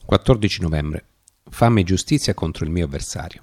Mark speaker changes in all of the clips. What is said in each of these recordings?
Speaker 1: 14 novembre. Fame e giustizia contro il mio avversario.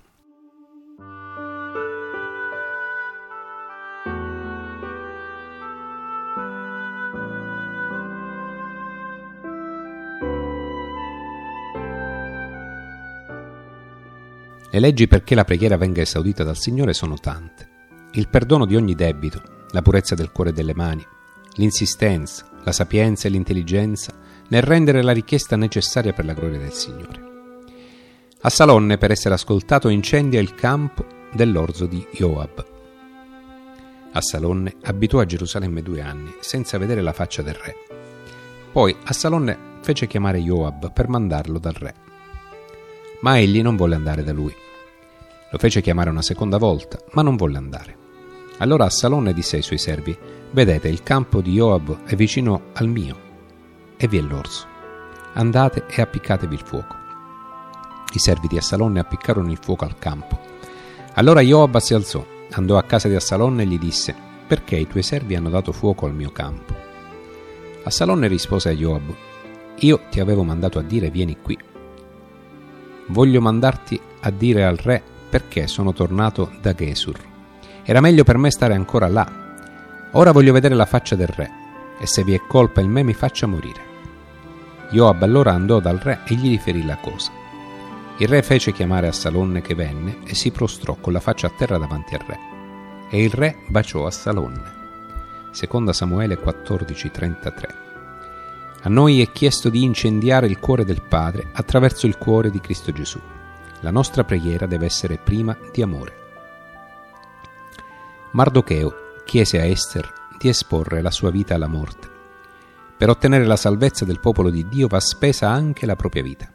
Speaker 1: Le leggi perché la preghiera venga esaudita dal Signore sono tante. Il perdono di ogni debito, la purezza del cuore e delle mani, l'insistenza, la sapienza e l'intelligenza nel rendere la richiesta necessaria per la gloria del Signore. Assalonne, per essere ascoltato, incendia il campo dell'orzo di Joab. Assalonne abitò a Gerusalemme 2 anni, senza vedere la faccia del re. Poi Assalonne fece chiamare Joab per mandarlo dal re. Ma egli non volle andare da lui. Lo fece chiamare una seconda volta, ma non volle andare. Allora Assalonne disse ai suoi servi: «Vedete, il campo di Joab è vicino al mio, e vi è l'orzo. Andate e appiccatevi il fuoco». I servi di Assalonne appiccarono il fuoco al campo. Allora Joab si alzò, andò a casa di Assalonne e gli disse: «Perché i tuoi servi hanno dato fuoco al mio campo?» Assalonne rispose a Joab: «Io ti avevo mandato a dire: vieni qui. Voglio mandarti a dire al re perché sono tornato da Gesur. Era meglio per me stare ancora là. Ora voglio vedere la faccia del re, e se vi è colpa in me mi faccia morire». Joab allora andò dal re e gli riferì la cosa. Il re fece chiamare Assalonne, che venne e si prostrò con la faccia a terra davanti al re. E il re baciò Assalonne. Seconda Samuele 14:33. A noi è chiesto di incendiare il cuore del Padre attraverso il cuore di Cristo Gesù. La nostra preghiera deve essere prima di amore. Mardocheo chiese a Ester di esporre la sua vita alla morte. Per ottenere la salvezza del popolo di Dio va spesa anche la propria vita.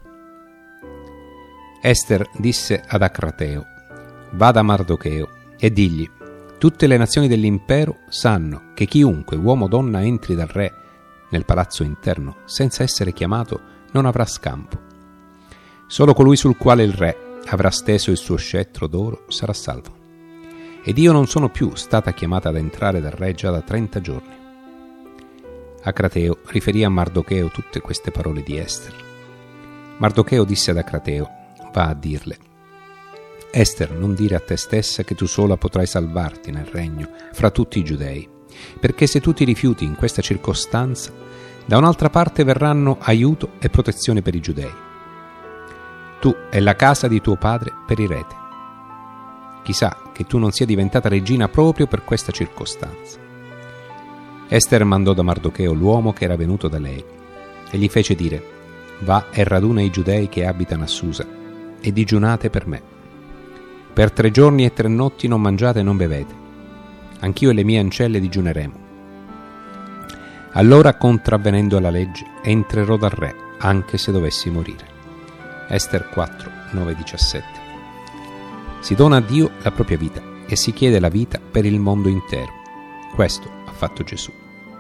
Speaker 1: Ester disse ad Acrateo: «Vada a Mardocheo e digli: tutte le nazioni dell'impero sanno che chiunque, uomo o donna, entri dal re nel palazzo interno senza essere chiamato non avrà scampo. Solo colui sul quale il re avrà steso il suo scettro d'oro sarà salvo. Ed io non sono più stata chiamata ad entrare dal re già da 30 giorni». Acrateo riferì a Mardocheo tutte queste parole di Ester. Mardocheo disse ad Acrateo: «Va a dirle: Ester, non dire a te stessa che tu sola potrai salvarti nel regno fra tutti i giudei, perché se tu ti rifiuti in questa circostanza, da un'altra parte verranno aiuto e protezione per i giudei. Tu e la casa di tuo padre perirete. Chissà che tu non sia diventata regina proprio per questa circostanza». Ester mandò da Mardocheo l'uomo che era venuto da lei e gli fece dire: «Va e raduna i giudei che abitano a Susa e digiunate per me. Per 3 giorni e 3 notti non mangiate e non bevete. Anch'io e le mie ancelle digiuneremo. Allora, contravvenendo alla legge, entrerò dal re, anche se dovessi morire». Ester 4, 9-17. Si dona a Dio la propria vita e si chiede la vita per il mondo intero. Questo ha fatto Gesù.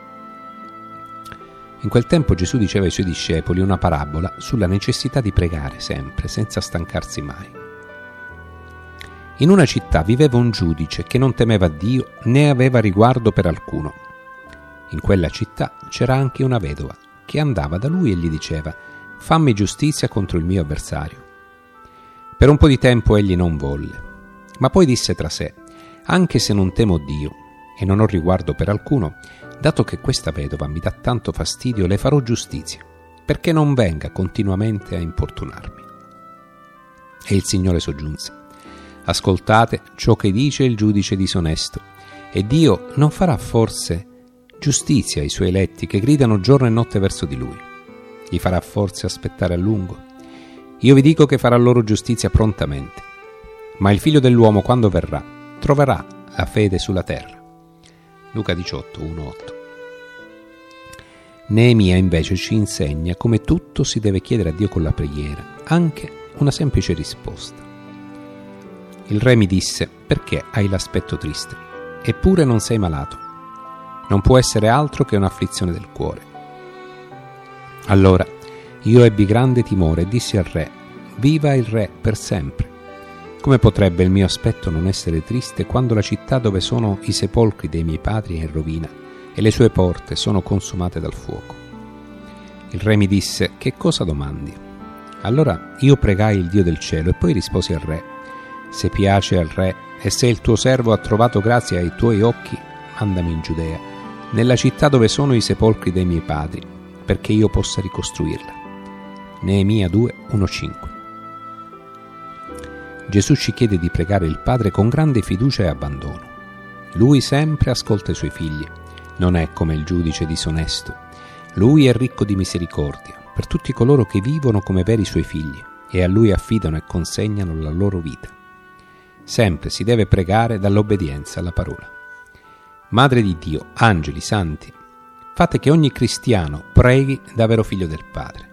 Speaker 1: In quel tempo Gesù diceva ai suoi discepoli una parabola sulla necessità di pregare sempre, senza stancarsi mai. In una città viveva un giudice che non temeva Dio né aveva riguardo per alcuno. In quella città c'era anche una vedova che andava da lui e gli diceva: «Fammi giustizia contro il mio avversario». Per un po' di tempo egli non volle, ma poi disse tra sé: «Anche se non temo Dio e non ho riguardo per alcuno, dato che questa vedova mi dà tanto fastidio, le farò giustizia, perché non venga continuamente a importunarmi». E il Signore soggiunse: «Ascoltate ciò che dice il giudice disonesto, e Dio non farà forse giustizia ai suoi eletti che gridano giorno e notte verso di Lui? Gli farà forse aspettare a lungo? Io vi dico che farà loro giustizia prontamente. Ma il Figlio dell'uomo, quando verrà, troverà la fede sulla terra». Luca 18, 1-8. Neemia invece ci insegna come tutto si deve chiedere a Dio con la preghiera, anche una semplice risposta. Il re mi disse: «Perché hai l'aspetto triste? Eppure non sei malato. Non può essere altro che un'afflizione del cuore». Allora io ebbi grande timore e dissi al re: «Viva il re per sempre. Come potrebbe il mio aspetto non essere triste quando la città dove sono i sepolcri dei miei padri è in rovina e le sue porte sono consumate dal fuoco?» Il re mi disse: «Che cosa domandi?» Allora io pregai il Dio del cielo e poi risposi al re: se piace al re e se il tuo servo ha trovato grazia ai tuoi occhi, mandami in Giudea, nella città dove sono i sepolcri dei miei padri, perché io possa ricostruirla. Neemia 2, 1-5. Gesù ci chiede di pregare il Padre con grande fiducia e abbandono. Lui sempre ascolta i suoi figli, non è come il giudice disonesto. Lui è ricco di misericordia per tutti coloro che vivono come veri suoi figli e a Lui affidano e consegnano la loro vita. Sempre si deve pregare dall'obbedienza alla parola. Madre di Dio, angeli, santi, fate che ogni cristiano preghi da vero figlio del Padre.